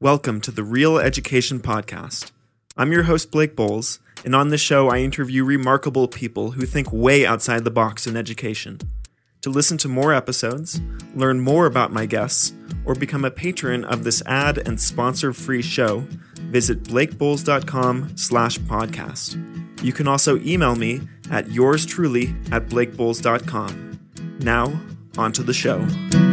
Welcome to the Real Education Podcast. I'm your host, Blake Bowles, and on this show I interview remarkable people who think way outside the box in education. To listen to more episodes, learn more about my guests, or become a patron of this ad and sponsor-free show, visit blakebowles.com/podcast. You can also email me at yourstruly@blakebowles.com. Now, on to the show.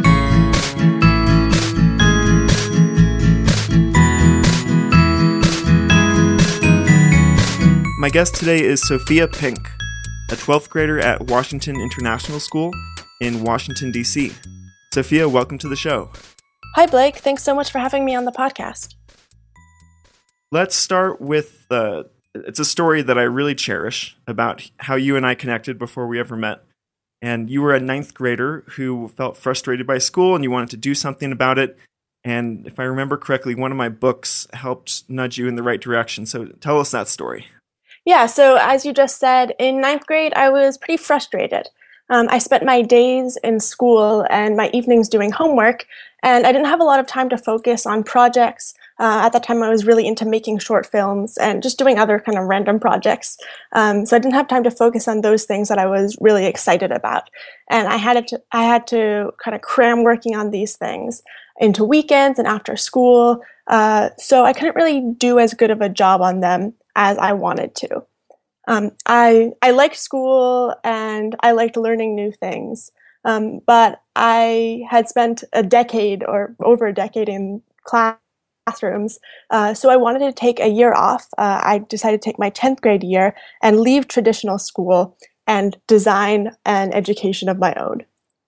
My guest today is Sophia Pink, a 12th grader at Washington International School in Washington, D.C. Sophia, welcome to the show. Hi, Blake. Thanks so much for having me on the podcast. Let's start with it's a story that I really cherish about how you and I connected before we ever met. And you were a 9th grader who felt frustrated by school and you wanted to do something about it. And if I remember correctly, one of my books helped nudge you in the right direction. So tell us that story. Yeah, so as you just said, in 9th grade, I was pretty frustrated. I spent my days in school and my evenings doing homework, and I didn't have a lot of time to focus on projects. At that time, I was really into making short films and just doing other kind of random projects. So I didn't have time to focus on those things that I was really excited about. And I had to kind of cram working on these things into weekends and after school. So I couldn't really do as good of a job on them as I wanted to. I liked school and I liked learning new things, but I had spent a decade or over a decade in classrooms, so I wanted to take a year off. I decided to take my 10th grade year and leave traditional school and design an education of my own.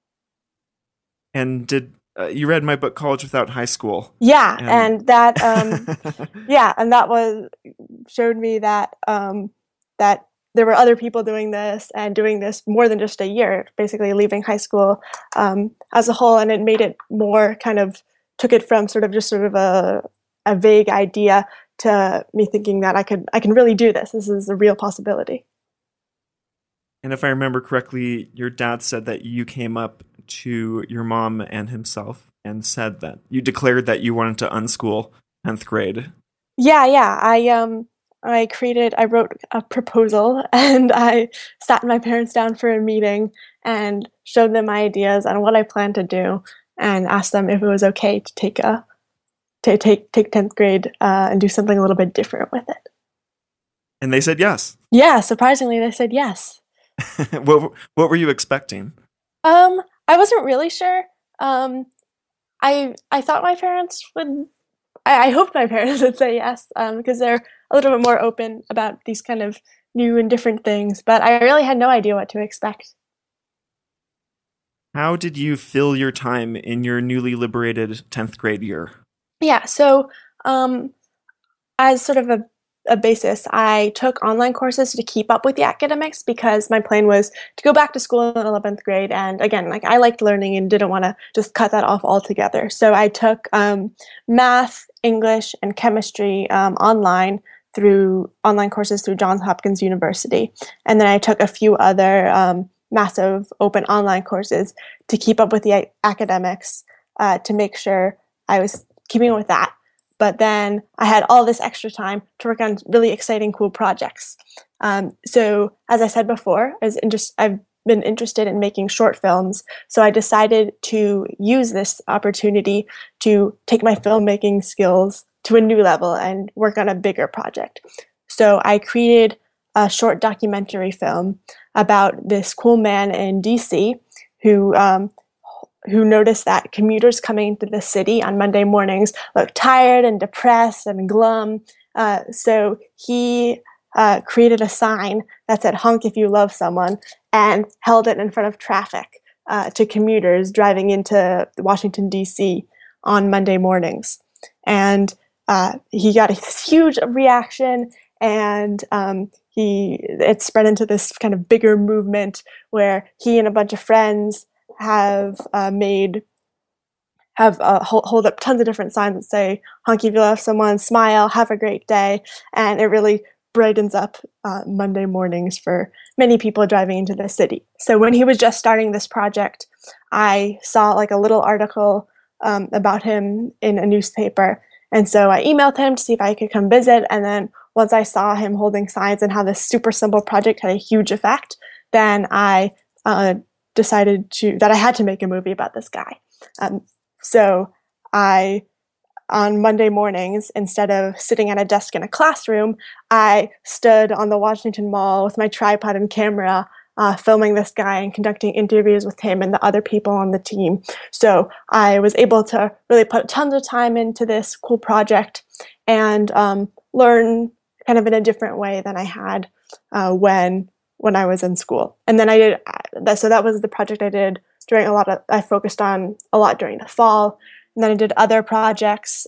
And did you read my book, College Without High School? Yeah, and that showed me that that there were other people doing this and doing this more than just a year, basically leaving high school as a whole, and it made it more took it from sort of a vague idea to me thinking that I can really do this. This is a real possibility. And if I remember correctly, your dad said that you came up to your mom and himself and said that you declared that you wanted to unschool 10th grade. Yeah. I wrote a proposal and I sat my parents down for a meeting and showed them my ideas on what I planned to do and asked them if it was okay to take 10th grade and do something a little bit different with it. And they said yes. Yeah, surprisingly, they said yes. What were you expecting? I wasn't really sure. I thought my parents would. I hoped my parents would say yes, because they're a little bit more open about these kind of new and different things. But I really had no idea what to expect. How did you fill your time in your newly liberated 10th grade year? Yeah, so as sort of a basis, I took online courses to keep up with the academics because my plan was to go back to school in 11th grade. And again, I liked learning and didn't want to just cut that off altogether. So I took math, English, and chemistry online courses through Johns Hopkins University. And then I took a few other massive open online courses to keep up with the academics to make sure I was keeping up with that. But then I had all this extra time to work on really exciting, cool projects. So as I said before, I've been interested in making short films. So I decided to use this opportunity to take my filmmaking skills to a new level and work on a bigger project. So I created a short documentary film about this cool man in DC who noticed that commuters coming into the city on Monday mornings look tired and depressed and glum. So he created a sign that said, "Honk if you love someone," and held it in front of traffic to commuters driving into Washington, D.C. on Monday mornings. And he got a huge reaction, and it spread into this kind of bigger movement where he and a bunch of friends have hold up tons of different signs that say, "Honk if you love someone," "Smile," "Have a great day," and it really brightens up Monday mornings for many people driving into the city. So when he was just starting this project, I saw a little article about him in a newspaper, And so I emailed him to see if I could come visit. And then once I saw him holding signs and how this super simple project had a huge effect, then I decided that I had to make a movie about this guy. So I on Monday mornings, instead of sitting at a desk in a classroom, I stood on the Washington Mall with my tripod and camera, filming this guy and conducting interviews with him and the other people on the team. So I was able to really put tons of time into this cool project and learn kind of in a different way than I had when I was in school. And then I did so that was the project I did I focused on a lot during the fall. And then I did other projects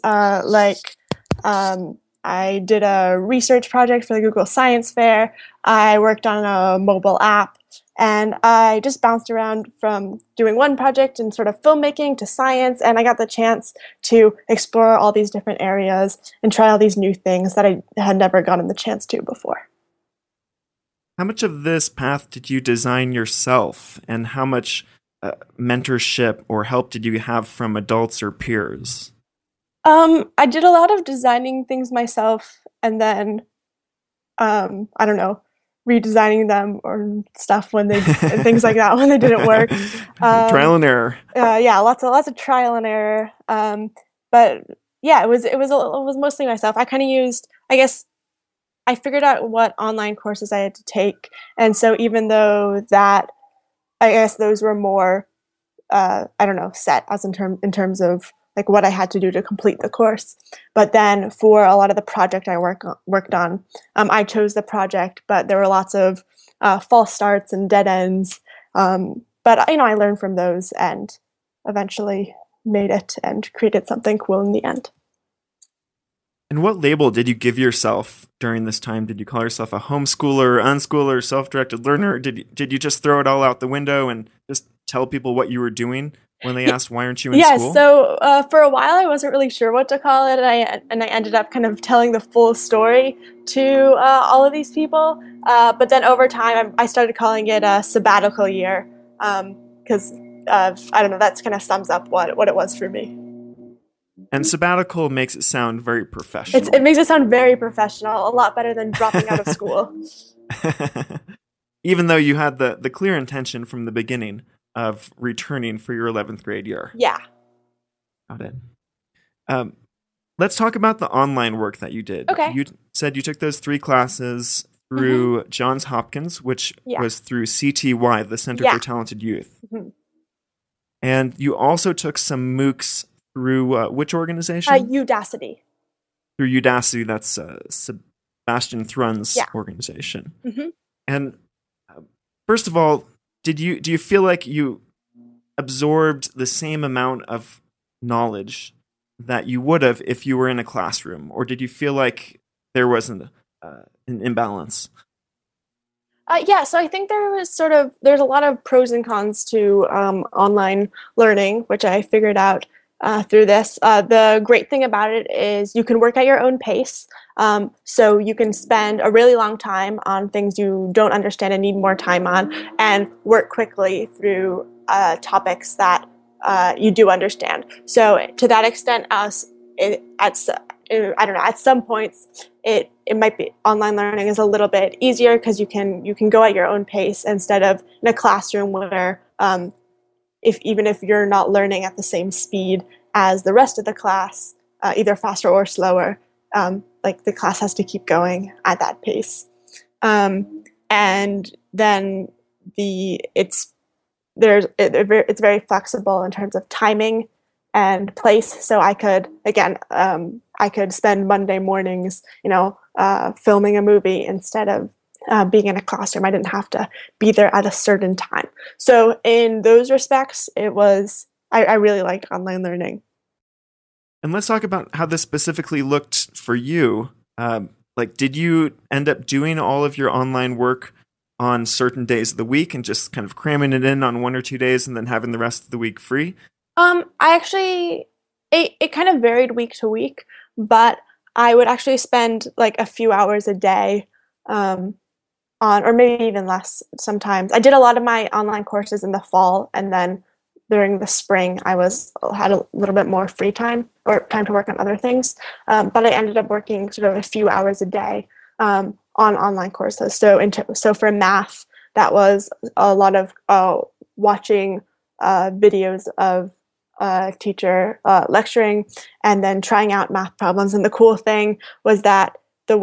I did a research project for the Google Science Fair. I worked on a mobile app, and I just bounced around from doing one project and sort of filmmaking to science, and I got the chance to explore all these different areas and try all these new things that I had never gotten the chance to before. How much of this path did you design yourself, and how much mentorship or help did you have from adults or peers? I did a lot of designing things myself, and then I don't know, redesigning them or stuff when they and things like that when they didn't work. Trial and error. Yeah, lots of trial and error. But yeah, it was mostly myself. I kind of used, I guess, I figured out what online courses I had to take, and so even though that, I guess those were more, I don't know, set as in terms of like what I had to do to complete the course. But then for a lot of the project I worked on, I chose the project, but there were lots of false starts and dead ends. But I learned from those and eventually made it and created something cool in the end. And what label did you give yourself during this time? Did you call yourself a homeschooler, unschooler, self-directed learner? Did you just throw it all out the window and just tell people what you were doing when they asked, why aren't you in school? Yeah, so for a while I wasn't really sure what to call it, and I ended up kind of telling the full story to all of these people. But then over time I started calling it a sabbatical year because I don't know, that's kind of sums up what it was for me. And sabbatical makes it sound very professional. It makes it sound very professional, a lot better than dropping out of school. Even though you had the clear intention from the beginning of returning for your 11th grade year. Yeah. Got it. Let's talk about the online work that you did. Okay. You said you took those 3 classes through Johns Hopkins, which was through CTY, the Center for Talented Youth. Mm-hmm. And you also took some MOOCs through which organization? Udacity. Through Udacity, that's Sebastian Thrun's organization. Mm-hmm. And first of all, do you feel like you absorbed the same amount of knowledge that you would have if you were in a classroom, or did you feel like there wasn't an imbalance? So I think there's a lot of pros and cons to online learning, which I figured out through this. The great thing about it is you can work at your own pace. So you can spend a really long time on things you don't understand and need more time on, and work quickly through topics that you do understand. So to that extent, I don't know, at some points it might be online learning is a little bit easier because you can go at your own pace instead of in a classroom where even if you're not learning at the same speed as the rest of the class, either faster or slower, like the class has to keep going at that pace. And then it's very flexible in terms of timing and place. So I could spend Monday mornings, filming a movie instead of being in a classroom. I didn't have to be there at a certain time. So in those respects, I really liked online learning. And let's talk about how this specifically looked for you. Did you end up doing all of your online work on certain days of the week and just kind of cramming it in on 1 or 2 days and then having the rest of the week free? It kind of varied week to week, but I would actually spend like a few hours a day or maybe even less sometimes. I did a lot of my online courses in the fall, and then during the spring, I had a little bit more free time or time to work on other things. But I ended up working sort of a few hours a day on online courses. So for math, that was a lot of watching videos of teacher lecturing and then trying out math problems. And the cool thing was that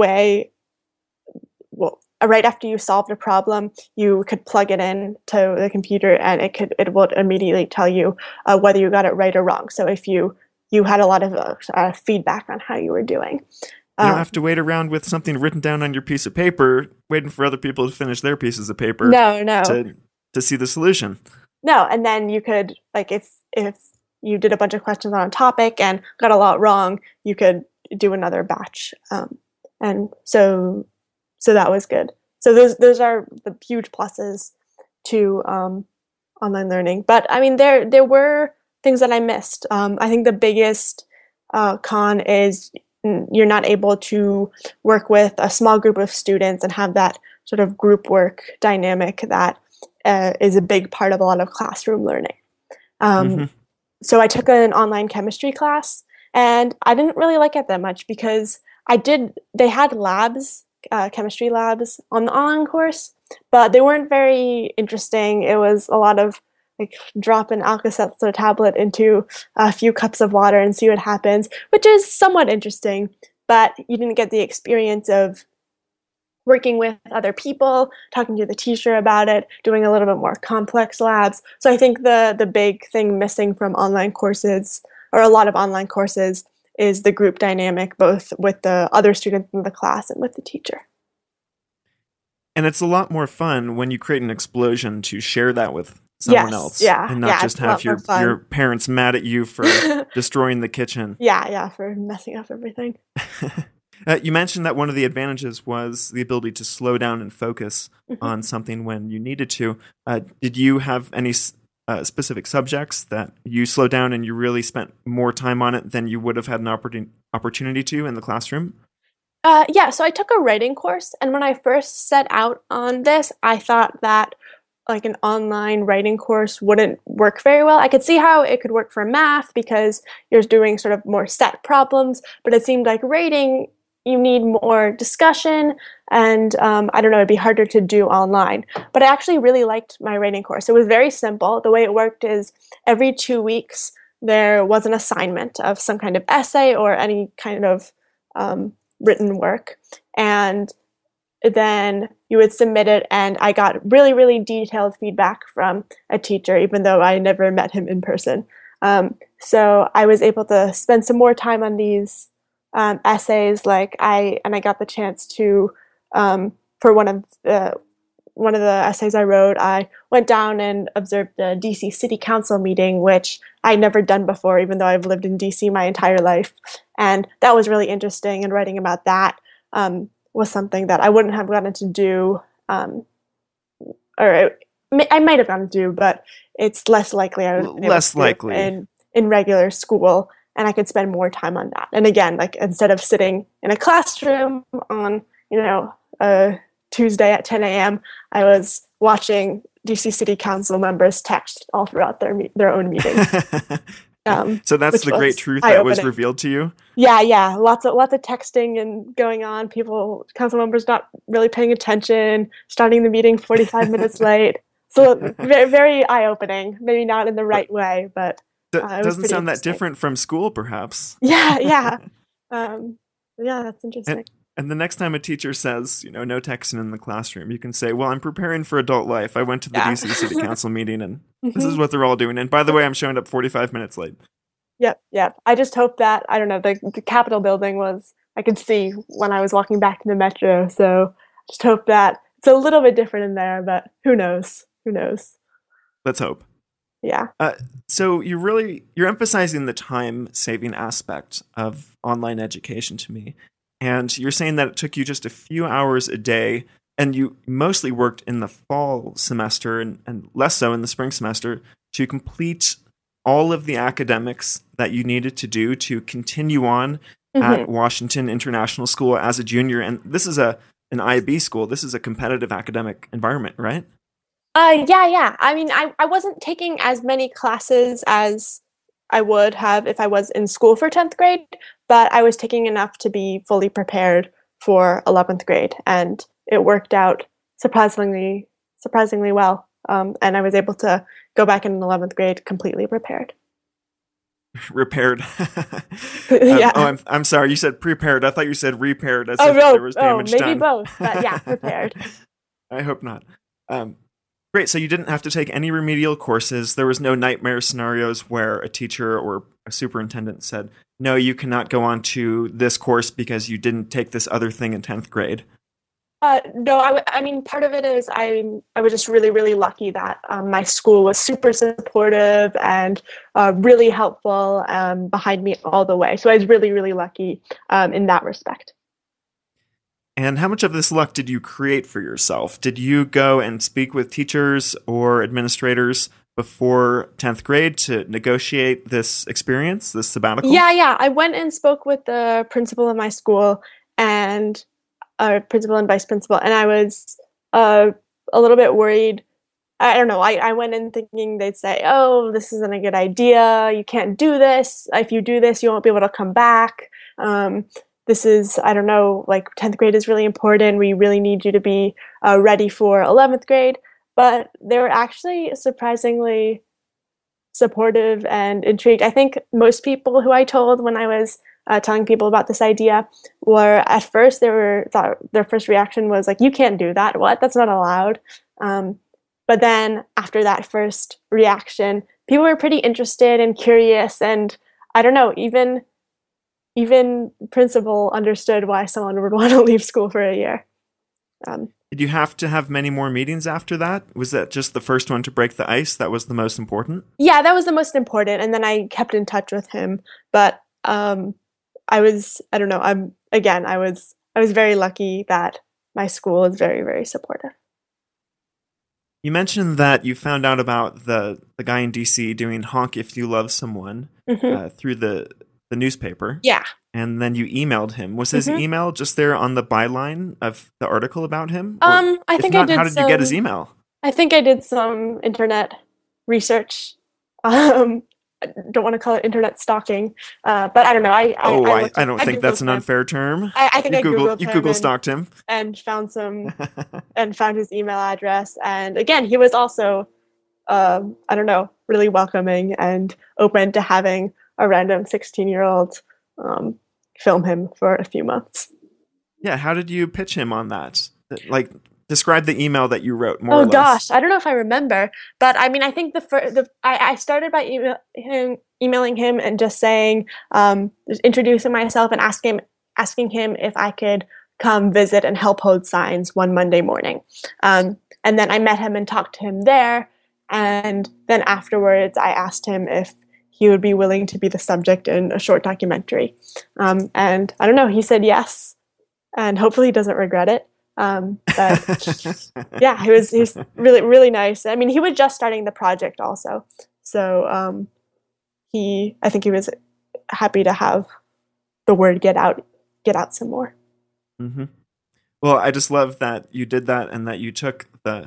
right after you solved a problem, you could plug it in to the computer and it would immediately tell you whether you got it right or wrong. So if you had a lot of feedback on how you were doing. You don't have to wait around with something written down on your piece of paper, waiting for other people to finish their pieces of paper. No. To see the solution. No, and then you could, like, if you did a bunch of questions on a topic and got a lot wrong, you could do another batch. And so that was good. So those are the huge pluses to online learning. But I mean, there were things that I missed. I think the biggest con is you're not able to work with a small group of students and have that sort of group work dynamic that is a big part of a lot of classroom learning. So I took an online chemistry class, and I didn't really like it that much because they had labs, chemistry labs on the online course, but they weren't very interesting. It was a lot of like drop an Alka-Seltzer tablet into a few cups of water and see what happens, which is somewhat interesting, but you didn't get the experience of working with other people, talking to the teacher about it, doing a little bit more complex labs. So I think the big thing missing from online courses, or a lot of online courses, is the group dynamic, both with the other students in the class and with the teacher. And it's a lot more fun when you create an explosion to share that with someone else. Yeah, and not just have your parents mad at you for destroying the kitchen. Yeah, for messing up everything. You mentioned that one of the advantages was the ability to slow down and focus on something when you needed to. Did you have any specific subjects that you slowed down and you really spent more time on it than you would have had an opportunity to in the classroom? Yeah, so I took a writing course, and when I first set out on this, I thought that like an online writing course wouldn't work very well. I could see how it could work for math because you're doing sort of more set problems, but it seemed like writing, you need more discussion, and I don't know, it'd be harder to do online. But I actually really liked my writing course. It was very simple. The way it worked is every 2 weeks there was an assignment of some kind of essay or any kind of written work, and then you would submit it, and I got really, really detailed feedback from a teacher, even though I never met him in person. So I was able to spend some more time on these essays, I got the chance to, for one of the essays I wrote, I went down and observed the DC City Council meeting, which I'd never done before, even though I've lived in DC my entire life. And that was really interesting, and writing about that was something that I wouldn't have gotten to do, I might have gotten to do, but it's less likely I would less likely in regular school, and I could spend more time on that. And again, like instead of sitting in a classroom on a Tuesday at 10 a.m., I was watching DC City Council members text all throughout their own meetings. So that's the great truth that was revealed to you? Yeah. Lots of texting and going on. Council members not really paying attention, starting the meeting 45 minutes late. So very, very eye-opening. Maybe not in the right way, but it doesn't sound that different from school, perhaps. Yeah. Yeah, that's interesting. And the next time a teacher says, no texting in the classroom, you can say, well, I'm preparing for adult life. I went to the DC City Council meeting, and this is what they're all doing. And by the way, I'm showing up 45 minutes late. Yep. I just hope that, I don't know, the Capitol building I could see when I was walking back to the metro. So I just hope that it's a little bit different in there, but who knows? Let's hope. Yeah. So you're emphasizing the time-saving aspect of online education to me. And you're saying that it took you just a few hours a day, and you mostly worked in the fall semester and less so in the spring semester to complete all of the academics that you needed to do to continue on at Washington International School as a junior. And this is an IB school. This is a competitive academic environment, right? Yeah, yeah. I mean, I wasn't taking as many classes as I would have if I was in school for 10th grade, but I was taking enough to be fully prepared for 11th grade, and it worked out surprisingly well. And I was able to go back in 11th grade completely prepared. Repaired. Oh, Yeah. I'm sorry. You said prepared. I thought you said repaired, as Oh if there no, was oh damage maybe done. both, but yeah, prepared. I hope not. Um, Great. So you didn't have to take any remedial courses. There was no nightmare scenarios where a teacher or a superintendent said, "No, you cannot go on to this course because you didn't take this other thing in 10th grade." No, I mean, part of it is I was just really, really lucky that my school was super supportive and really helpful behind me all the way. So I was really, really lucky in that respect. And how much of this luck did you create for yourself? Did you go and speak with teachers or administrators before 10th grade to negotiate this experience, this sabbatical? Yeah, yeah. I went and spoke with the principal of my school and principal and vice principal, and I was uh, a little bit worried. I don't know. I went in thinking they'd say, "Oh, this isn't a good idea. You can't do this. If you do this, you won't be able to come back. This is, I don't know, like 10th grade is really important. We really need you to be ready for 11th grade." But they were actually surprisingly supportive and intrigued. I think most people who I told when I was telling people about this idea were at first thought their first reaction was like, "You can't do that. What? That's not allowed." Um, but then after that first reaction, people were pretty interested and curious, and I don't know, even principal understood why someone would want to leave school for a year. Um, Did you have to have many more meetings after that? Was that just the first one to break the ice that was the most important? yeah, that was the most important, and then I kept in touch with him. But I don't know, I was very lucky that my school is very, very supportive. You mentioned that you found out about the guy in DC doing "Honk If You Love Someone" Hmm. through the newspaper, Yeah. and then you emailed him. Was his Hmm. email just there on the byline of the article about him, or I if think I not, how did did you get his some. email? I think I did some internet research. Um, I don't want to call it internet stalking, but I don't know. Oh, I looked I up, don't I think that's Googled an him. unfair term. I think I Googled You him Google stalked him. and found his email address. And again, he was also, I don't know, really welcoming and open to having a random 16-year-old um, film him for a few months. Yeah, how did you pitch him on that? Like, describe the email that you wrote more or Oh less. gosh, I don't know if I remember, but I mean, I think I started by emailing him and just saying, just introducing myself and asking him if I could come visit and help hold signs one Monday morning. And then I met him and talked to him there, and then afterwards I asked him if he would be willing to be the subject in a short documentary. And I don't know, he said yes, and hopefully he doesn't regret it. But yeah, he was really really nice. I mean, he was just starting the project also, so he I think he was happy to have the word get out some more. Hmm. Well, I just love that you did that and that you took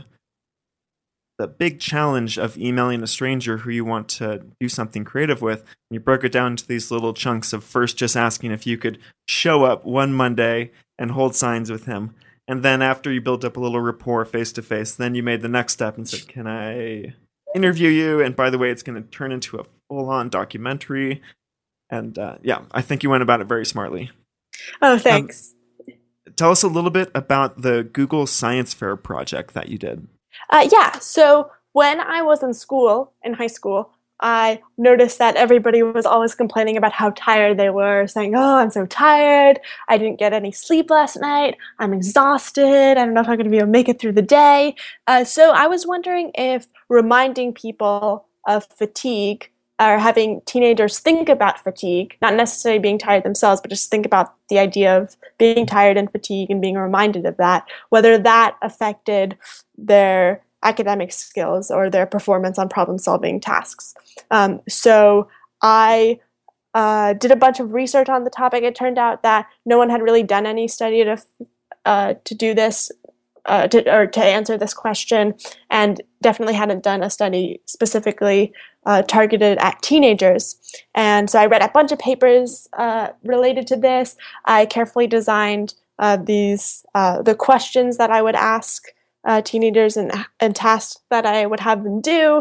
the big challenge of emailing a stranger who you want to do something creative with, and you broke it down into these little chunks of first just asking if you could show up one Monday and hold signs with him. And then after you built up a little rapport face to face, then you made the next step and said, "Can I interview you? And by the way, it's going to turn into a full on documentary." And yeah, I think you went about it very smartly. Oh, Um, thanks. Tell us a little bit about the Google Science Fair project that you did. Yeah, so when I was in school, in high school, I noticed that everybody was always complaining about how tired they were, saying, "Oh, I'm so tired. I didn't get any sleep last night. I'm exhausted. I don't know if I'm going to be able to make it through the day." So I was wondering if reminding people of fatigue or having teenagers think about fatigue, not necessarily being tired themselves, but just think about the idea of being tired and fatigue and being reminded of that, whether that affected their academic skills or their performance on problem solving tasks. So I did a bunch of research on the topic. It turned out that no one had really done any study to do this to answer this question, and definitely hadn't done a study specifically targeted at teenagers. And so I read a bunch of papers related to this. I carefully designed the questions that I would ask teenagers and tasks that I would have them do.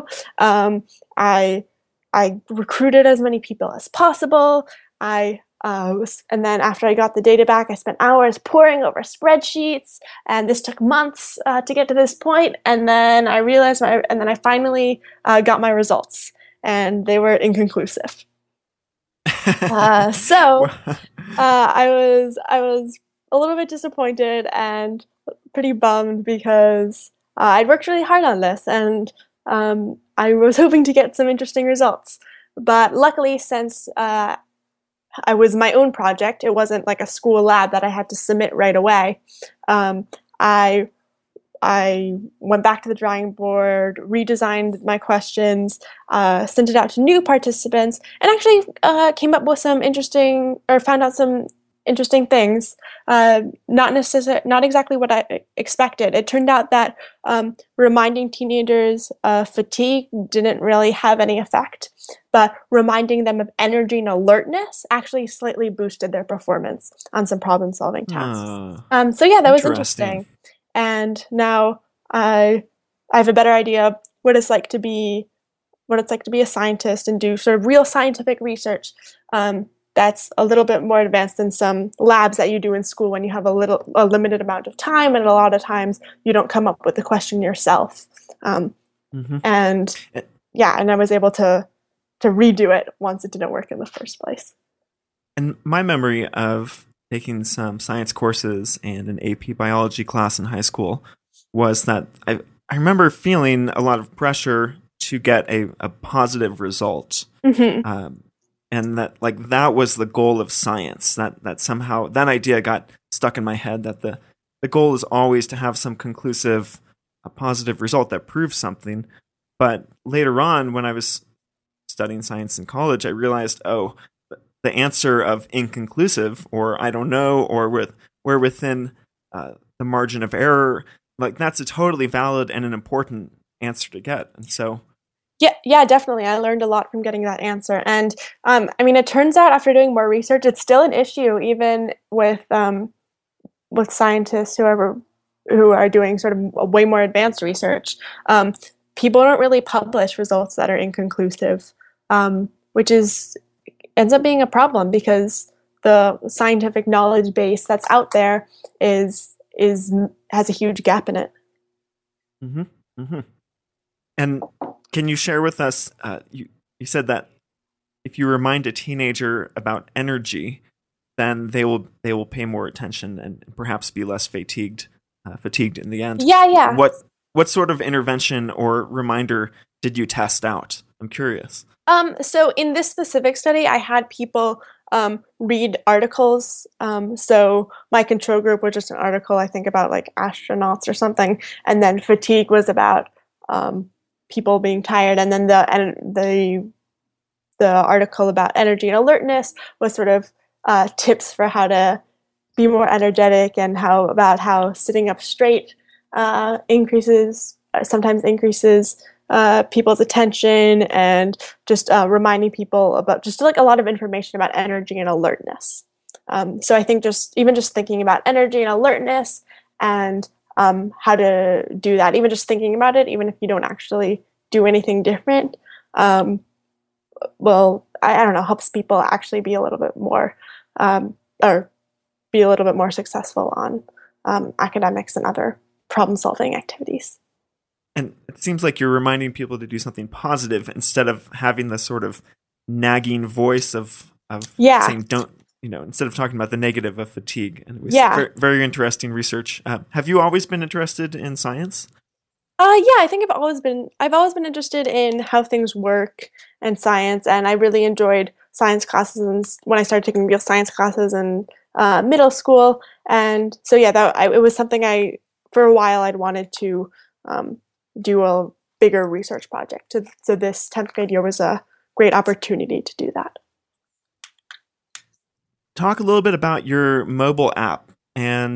I recruited as many people as possible. And then after I got the data back, I spent hours poring over spreadsheets, and this took months to get to this point. And then I realized, and then I finally got my results, and they were inconclusive. So I was a little bit disappointed and pretty bummed because I'd worked really hard on this, and I was hoping to get some interesting results. But luckily, since I was my own project, it wasn't like a school lab that I had to submit right away. I went back to the drawing board, redesigned my questions, sent it out to new participants, and actually came up with found out some interesting things. Not exactly what I expected. It turned out that reminding teenagers of fatigue didn't really have any effect, but reminding them of energy and alertness actually slightly boosted their performance on some problem-solving tasks. So yeah, that was interesting. And now I have a better idea of what it's like to be a scientist and do sort of real scientific research. That's a little bit more advanced than some labs that you do in school when you have a limited amount of time, and a lot of times you don't come up with the question yourself. And I was able to redo it once it didn't work in the first place. And my memory of taking some science courses and an AP biology class in high school was that I remember feeling a lot of pressure to get a positive result. Mm-hmm. And that was the goal of science. That somehow that idea got stuck in my head, that the goal is always to have some conclusive, a positive result that proves something. But later on, when I was studying science in college, I realized, the answer of inconclusive, or I don't know, or we're within the margin of error, that's a totally valid and an important answer to get. And so. Yeah, definitely. I learned a lot from getting that answer. And it turns out after doing more research, it's still an issue, even with scientists who are doing sort of way more advanced research. People don't really publish results that are inconclusive, which ends up being a problem because the scientific knowledge base that's out there has a huge gap in it. Mm-hmm. Mm-hmm. And can you share with us, you said that if you remind a teenager about energy, then they will pay more attention and perhaps be less fatigued in the end. Yeah. What sort of intervention or reminder did you test out? I'm curious. So in this specific study, I had people read articles. So my control group was just an article, I think, about like astronauts or something, and then fatigue was about people being tired, and then the article about energy and alertness was sort of tips for how to be more energetic, and how sitting up straight sometimes increases people's attention, and just reminding people about just like a lot of information about energy and alertness. So I think just thinking about energy and alertness and how to do that, even just thinking about it, even if you don't actually do anything different, I don't know, helps people actually be a little bit more successful on academics and other problem-solving activities. And it seems like you're reminding people to do something positive instead of having the sort of nagging voice of saying don't, instead of talking about the negative of fatigue. And it was very, very interesting research. Have you always been interested in science? I think I've always been interested in how things work and science, and I really enjoyed science classes when I started taking real science classes in middle school. And so it was something for a while I'd wanted to do a bigger research project. So this 10th grade year was a great opportunity to do that. Talk a little bit about your mobile app and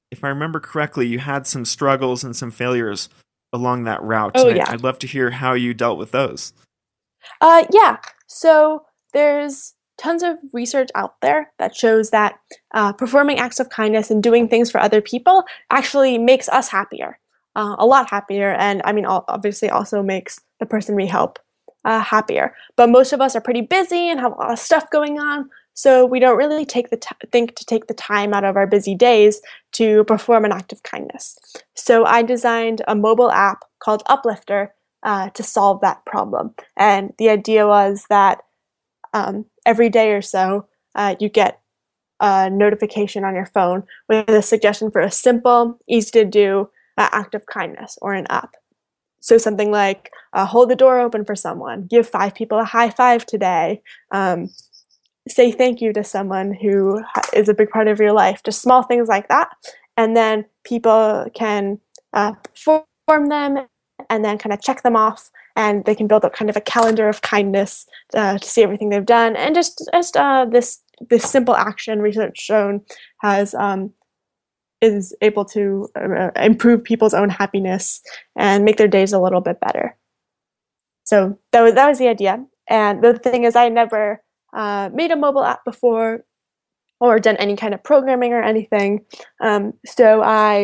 if I remember correctly, you had some struggles and some failures along that route, Oh and yeah. I'd love to hear how you dealt with those. Yeah. So there's tons of research out there that shows that performing acts of kindness and doing things for other people actually makes us happier, a lot happier. And I mean, obviously, also makes the person we help happier. But most of us are pretty busy and have a lot of stuff going on. So we don't really think to take the time out of our busy days to perform an act of kindness. So I designed a mobile app called Uplifter to solve that problem. And the idea was that every day or so, you get a notification on your phone with a suggestion for a simple, easy to do act of kindness or an app. So something like hold the door open for someone, give 5 people a high five today, say thank you to someone who is a big part of your life, just small things like that. And then people can perform them and then kind of check them off, and they can build up kind of a calendar of kindness to see everything they've done. And this simple action, research shown, has is able to improve people's own happiness and make their days a little bit better. So that was the idea. And the thing is, I never made a mobile app before or done any kind of programming or anything. So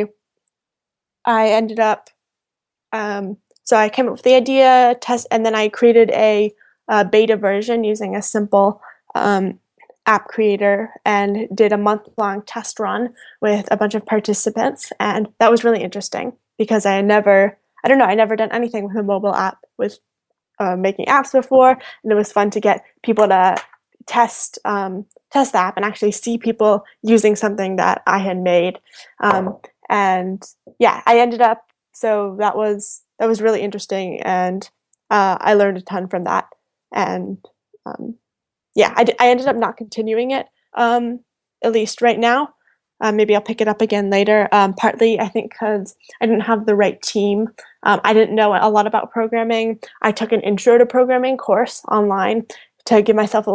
I ended up so I came up with the idea, test, and then I created a beta version using a simple app creator and did a month-long test run with a bunch of participants, and that was really interesting because I don't know, I never done anything with a mobile app with making apps before, and it was fun to get people to test the app and actually see people using something that I had made. And yeah, I ended up so that was really interesting, and I learned a ton from that. And yeah, I ended up not continuing it, at least right now. Maybe I'll pick it up again later. Partly, I think, because I didn't have the right team. I didn't know a lot about programming. I took an intro to programming course online to give myself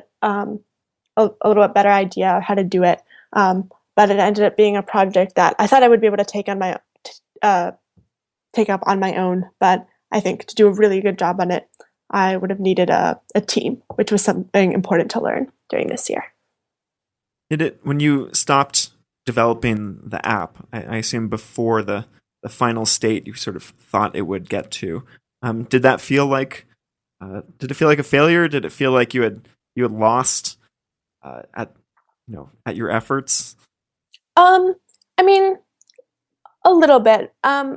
a little bit better idea of how to do it. But it ended up being a project that I thought I would be able to uh, take up on my own. But I think to do a really good job on it, I would have needed a team, which was something important to learn during this year. Did it when you stopped developing the app? I assume before the final state you sort of thought it would get to. Did that feel like? Did it feel like a failure? Did it feel like you had lost at at your efforts? I mean, a little bit.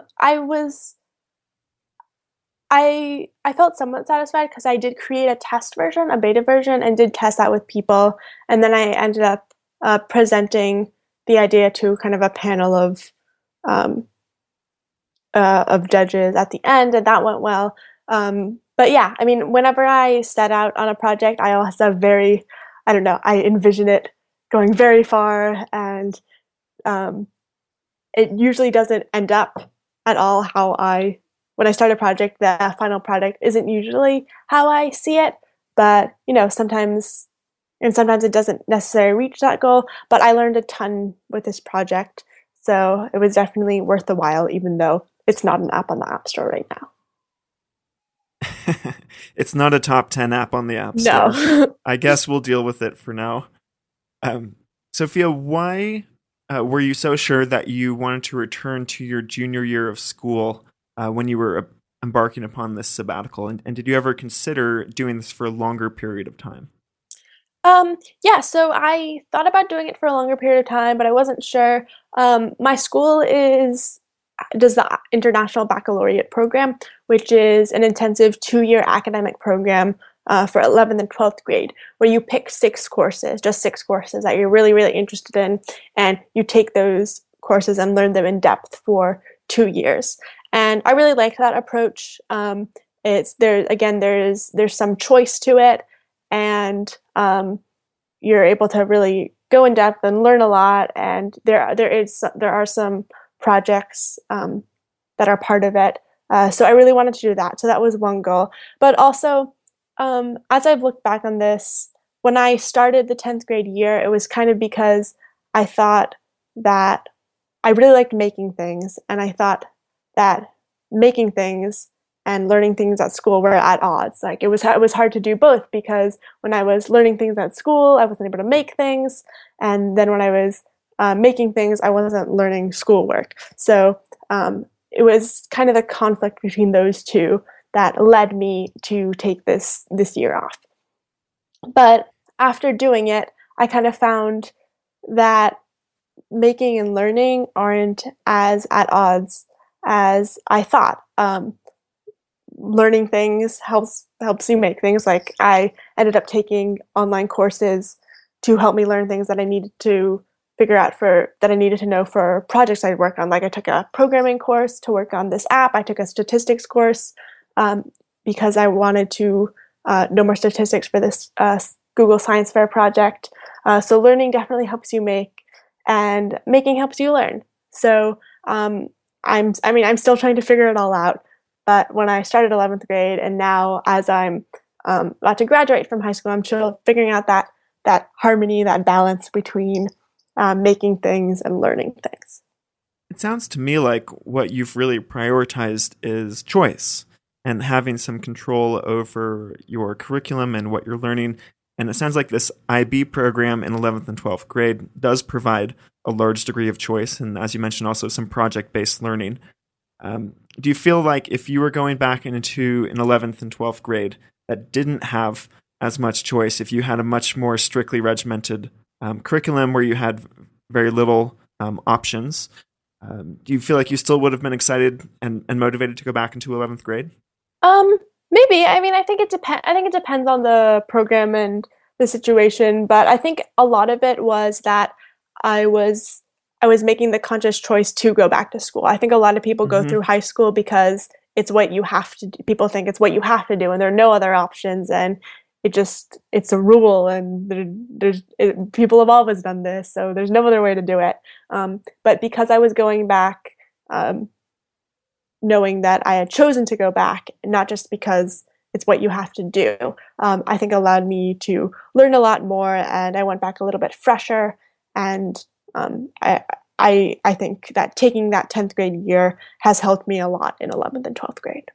I felt somewhat satisfied because I did create a test version, a beta version, and did test that with people. And then I ended up presenting the idea to kind of a panel um, of judges at the end, and that went well. But yeah, I mean, whenever I set out on a project, I always have I don't know, I envision it going very far, and um, it usually doesn't end up at all when I start a project, the final product isn't usually how I see it. But, sometimes it doesn't necessarily reach that goal. But I learned a ton with this project. So it was definitely worth the while, even though it's not an app on the App Store right now. It's not a top 10 app on the App Store. No. I guess we'll deal with it for now. Sophia, why were you so sure that you wanted to return to your junior year of school when you were embarking upon this sabbatical? And did you ever consider doing this for a longer period of time? Yeah, so I thought about doing it for a longer period of time, but I wasn't sure. My school does the International Baccalaureate program, which is an intensive 2-year academic program for 11th and 12th grade, where you pick just 6 courses that you're really, really interested in, and you take those courses and learn them in depth for 2 years. And I really like that approach. It's there again. There's some choice to it, and you're able to really go in depth and learn a lot. And there are some projects that are part of it. So I really wanted to do that. So that was one goal. But also, as I've looked back on this, when I started the 10th grade year, it was kind of because I thought that I really liked making things, and I thought that making things and learning things at school were at odds. Like it was hard to do both because when I was learning things at school, I wasn't able to make things, and then when I was making things, I wasn't learning schoolwork. So it was kind of the conflict between those two that led me to take this year off. But after doing it, I kind of found that making and learning aren't as at odds as I thought. Learning things helps you make things. Like I ended up taking online courses to help me learn things that I needed to figure out for that I needed to know for projects I'd work on. Like I took a programming course to work on this app. I took a statistics course because I wanted to know more statistics for this Google Science Fair project. So learning definitely helps you make, and making helps you learn. So I'm still trying to figure it all out. But when I started 11th grade, and now as I'm about to graduate from high school, I'm still figuring out that harmony, that balance between making things and learning things. It sounds to me like what you've really prioritized is choice and having some control over your curriculum and what you're learning. And it sounds like this IB program in 11th and 12th grade does provide a large degree of choice. And as you mentioned, also some project-based learning. Do you feel like if you were going back into an 11th and 12th grade that didn't have as much choice, if you had a much more strictly regimented curriculum where you had very little options, do you feel like you still would have been excited and motivated to go back into 11th grade? Maybe. I mean, I think it depends. I think it depends on the program and the situation, but I think a lot of it was that I was I was making the conscious choice to go back to school. I think a lot of people go Mm-hmm. through high school because it's what you have to do. People think it's what you have to do, and there are no other options, and it's a rule, and people have always done this, so there's no other way to do it. But because I was going back, um, knowing that I had chosen to go back, not just because it's what you have to do, I think allowed me to learn a lot more, and I went back a little bit fresher. And um, I, I think that taking that 10th grade year has helped me a lot in 11th and 12th grade.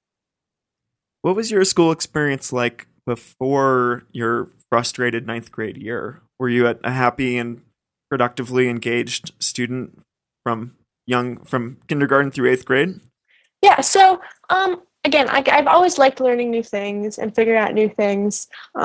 What was your school experience like before your frustrated ninth grade year? Were you a happy and productively engaged student from kindergarten through eighth grade? Yeah, so again, I've always liked learning new things and figuring out new things.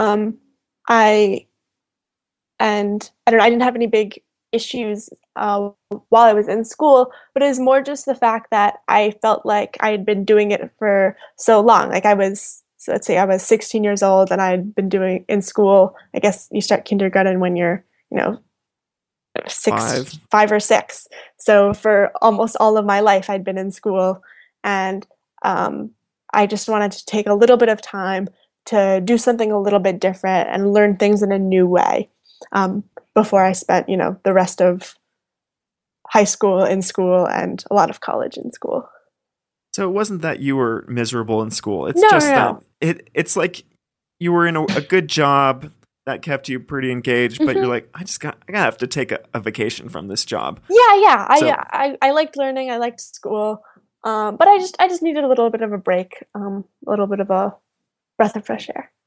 I and I don't know, I didn't have any big issues while I was in school, but it was more just the fact that I felt like I had been doing it for so long. Like so let's say I was 16 years old and I'd been doing in school. I guess you start kindergarten when you're, you know, Five. 5 or 6. So for almost all of my life, I'd been in school, and I just wanted to take a little bit of time to do something a little bit different and learn things in a new way um, before I spent, the rest of high school in school and a lot of college in school. So it wasn't that you were miserable in school. It's No, just no, that it's like you were in a good job that kept you pretty engaged, no. but you're like, I gotta have to take a vacation from this job. Yeah, yeah. So I liked learning. I liked school, but I just needed a little bit of a break, a little bit of a breath of fresh air.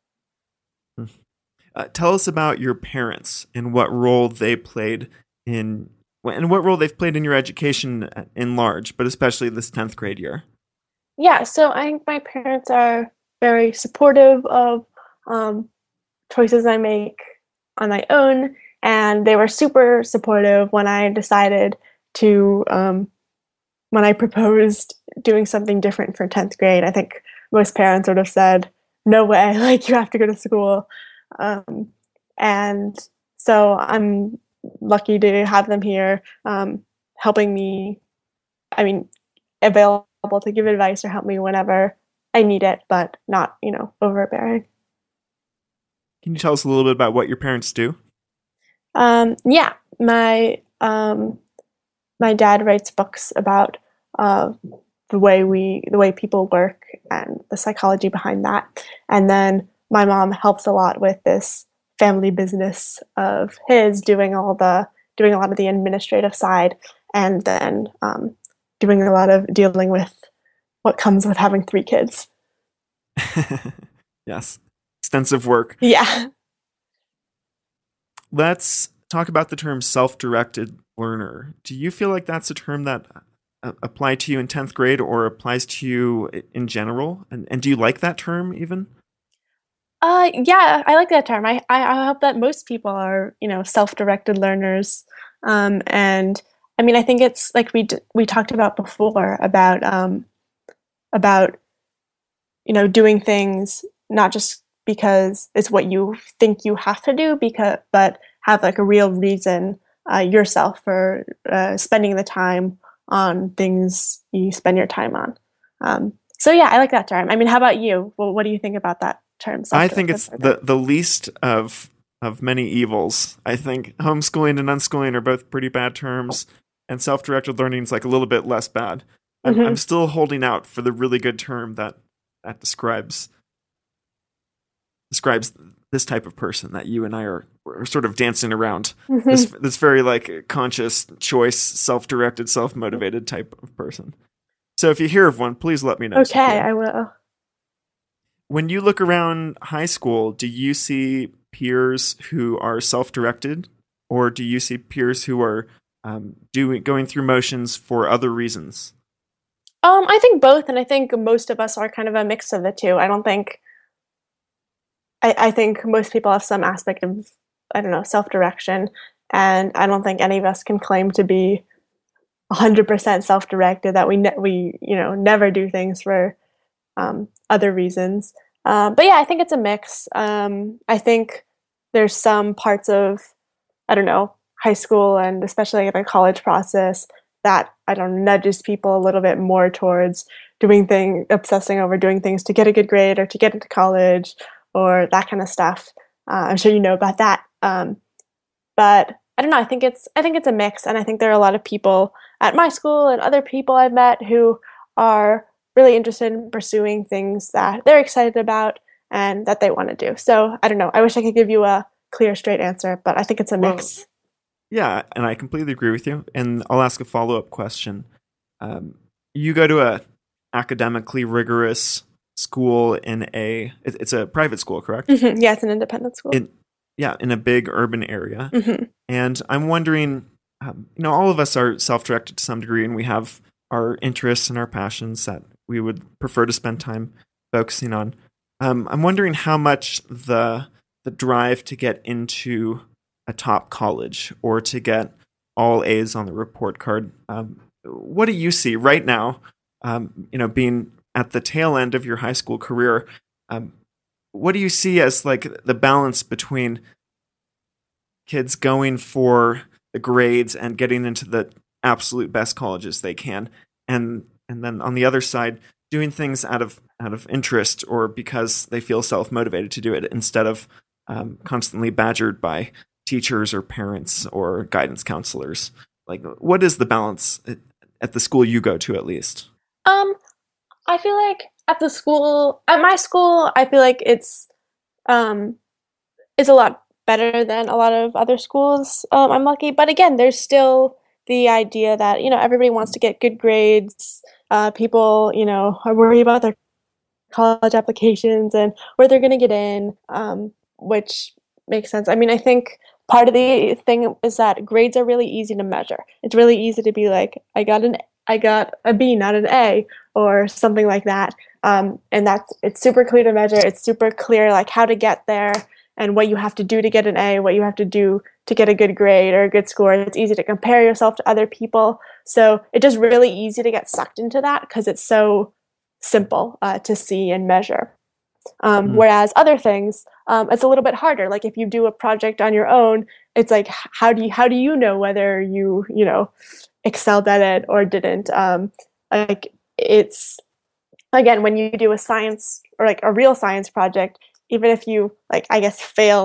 tell us about your parents and what role they played in and what role they've played in your education in large, but especially this 10th grade year. Yeah, so I think my parents are very supportive of um, choices I make on my own, and they were super supportive when I decided to when I proposed doing something different for 10th grade. I think most parents would have said, "No way! Like you have to go to school." Um, and so I'm lucky to have them here, helping me. I mean, available to give advice or help me whenever I need it, but not, overbearing. Can you tell us a little bit about what your parents do? Yeah, my dad writes books about uh, the way people work and the psychology behind that, and then my mom helps a lot with this family business of his, doing a lot of the administrative side, and then doing a lot of dealing with what comes with having 3 kids. Yes, extensive work. Yeah. Let's talk about the term self-directed learner. Do you feel like that's a term that applied to you in 10th grade or applies to you in general? And do you like that term even? Yeah, I like that term. I hope that most people are, self-directed learners. And I mean, I think it's like we talked about before about doing things not just because it's what you think you have to do, but have like a real reason yourself for spending the time on things you spend your time on. So yeah, I like that term. I mean, how about you? Well, what do you think about that term, I think self-directed it's learner? the least of many evils. I think homeschooling and unschooling are both pretty bad terms, and self-directed learning is like a little bit less bad. I'm Hmm. still holding out for the really good term that describes this type of person that you and I are sort of dancing around. Hmm. This very like conscious choice, self-directed, self-motivated type of person. So if you hear of one, please let me know, Okay, Sophia. I will. When you look around high school, do you see peers who are self-directed, or do you see peers who are doing going through motions for other reasons? I think both, and I think most of us are kind of a mix of the two. I think most people have some aspect of, I don't know, self-direction, and I don't think any of us can claim to be 100% self-directed, that we never do things for other reasons. But yeah, I think it's a mix. I think there's some parts of, I don't know, high school and especially the college process that I don't know, nudges people a little bit more towards obsessing over doing things to get a good grade or to get into college or that kind of stuff. I'm sure you know about that. But I don't know. I think it's a mix, and I think there are a lot of people at my school and other people I've met who are really interested in pursuing things that they're excited about and that they want to do. So I don't know. I wish I could give you a clear, straight answer, but I think it's a Well, mix. yeah, and I completely agree with you. And I'll ask a follow-up question. Um, you go to a academically rigorous school it's a private school, correct? Yeah, it's an independent school. In Yeah, in a big urban area. Hmm. And I'm wondering, all of us are self-directed to some degree, and we have our interests and our passions that we would prefer to spend time focusing on. I'm wondering how much the drive to get into a top college or to get all A's on the report card. What do you see right now? Being at the tail end of your high school career, um, what do you see as like the balance between kids going for the grades and getting into the absolute best colleges they can, and then on the other side doing things out of interest or because they feel self-motivated to do it instead of constantly badgered by teachers or parents or guidance counselors? Like, what is the balance at the school you go to, at least? Um, I feel like at my school, I feel like um, it's a lot better than a lot of other schools. I'm lucky, but again, there's still the idea that everybody wants to get good grades. People are worried about their college applications and where they're going to get in, which makes sense. I mean, I think part of the thing is that grades are really easy to measure. It's really easy to be like, I got a B, not an A, or something like that. And it's super clear to measure. It's super clear like how to get there and what you have to do to get an A, what you have to do to get a good grade or a good score. It's easy to compare yourself to other people. So it's just really easy to get sucked into that because it's so simple to see and measure. Mm. Whereas other things, it's a little bit harder. Like if you do a project on your own, it's like how do you know whether you excelled at it or didn't? Like it's again when you do a science or like a real science project, even if you like I guess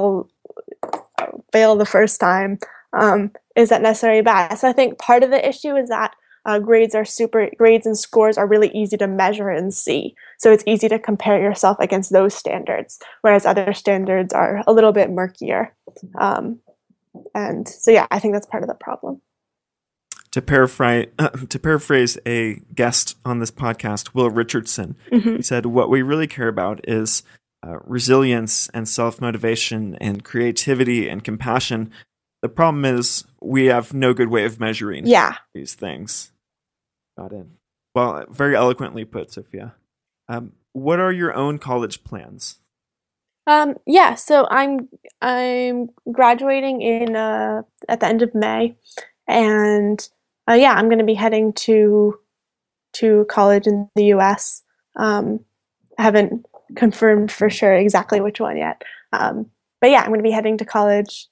fail the first time, is that necessarily bad? So I think part of the issue is that grades and scores are really easy to measure and see. So it's easy to compare yourself against those standards, whereas other standards are a little bit murkier. And so yeah, I think that's part of the problem. To paraphrase a guest on this podcast, Will Richardson, he said, "What we really care about is resilience and self-motivation and creativity and compassion. The problem is we have no good way of measuring these things." Got it. Well, very eloquently put, Sophia. What are your own college plans? So I'm graduating in at the end of May, and I'm going to be heading to college in the U.S. I haven't confirmed for sure exactly which one yet, but I'm going to be heading to college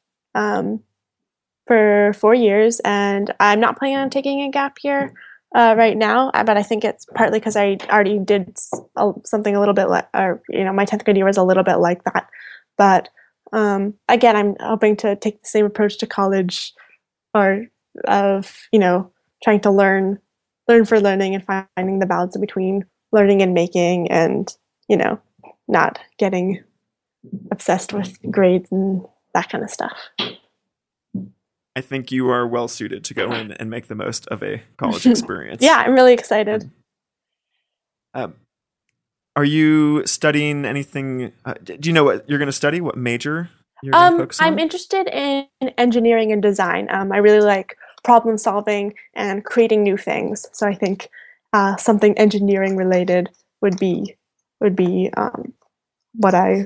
for 4 years, and I'm not planning on taking a gap year right now, but I think it's partly because I already did something a little bit like, my 10th grade year was a little bit like that. But again, I'm hoping to take the same approach to college, or of trying to learn for learning and finding the balance between learning and making, and not getting obsessed with grades and that kind of stuff. I think you are well suited to go in and make the most of a college experience. Yeah, I'm really excited. Are you studying anything? Do you know what you're going to study? What major you're going to focus on? I'm interested in engineering and design. I really like problem solving and creating new things. So I think something engineering related would be what I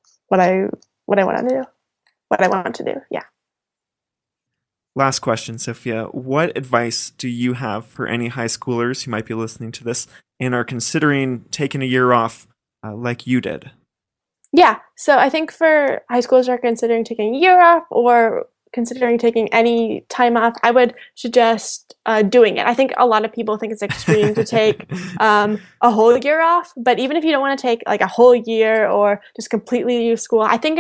want to do. Yeah. Last question, Sophia. What advice do you have for any high schoolers who might be listening to this and are considering taking a year off like you did? Yeah, so I think for high schoolers who are considering taking a year off or considering taking any time off, I would suggest doing it. I think a lot of people think it's extreme to take a whole year off, but even if you don't want to take like a whole year or just completely leave school, I think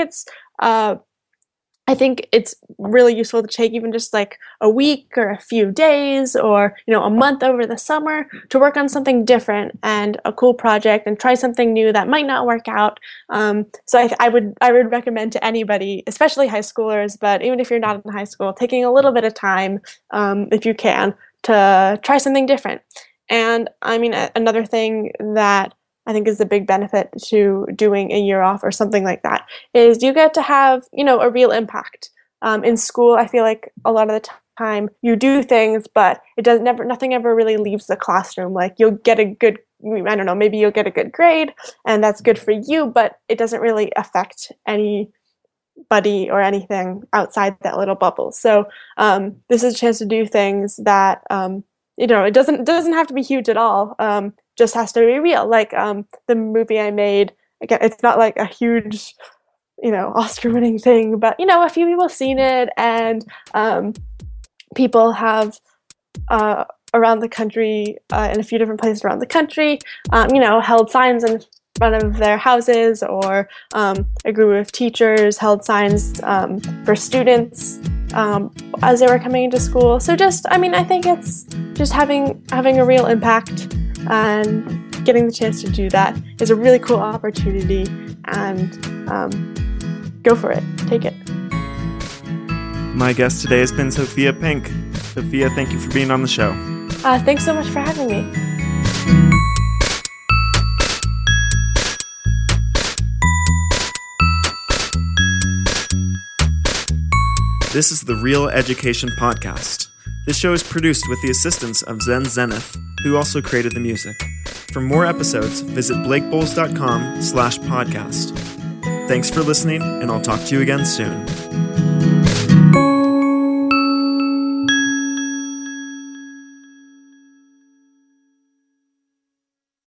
it's really useful to take even just like a week or a few days or a month over the summer to work on something different and a cool project and try something new that might not work out. So I would recommend to anybody, especially high schoolers, but even if you're not in high school, taking a little bit of time, if you can, to try something different. And I mean, another thing that I think is the big benefit to doing a year off or something like that is you get to have, a real impact. In school, I feel like a lot of the time you do things, but nothing ever really leaves the classroom. Like you'll get maybe you'll get a good grade and that's good for you, but it doesn't really affect anybody or anything outside that little bubble. So this is a chance to do things that, it doesn't have to be huge at all. Just has to be real. Like the movie I made, again, it's not like a huge, Oscar-winning thing, but a few people seen it, and people have around the country, in a few different places around the country, held signs in front of their houses, or a group of teachers held signs for students as they were coming into school. So I think it's just having a real impact, and getting the chance to do that is a really cool opportunity, and go for it. Take it. My guest today has been Sophia Pink. Sophia, thank you for being on the show. Thanks so much for having me. This is the Real Education Podcast. This show is produced with the assistance of Zen Zenith, who also created the music. For more episodes, visit blakebowles.com/podcast. Thanks for listening, and I'll talk to you again soon.